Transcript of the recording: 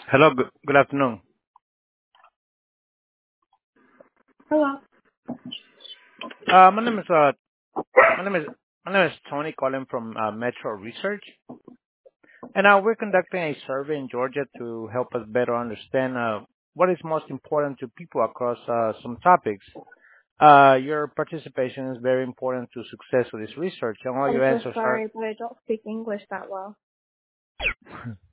Hello, good afternoon. Hello. Uh, my name is uh, my name is my name is Tony calling from Metro Research, and we're conducting a survey in Georgia to help us better understand what is most important to people across some topics. Your participation is very important to success of this research, and all I'm your so answers are sorry, but I don't speak English that well.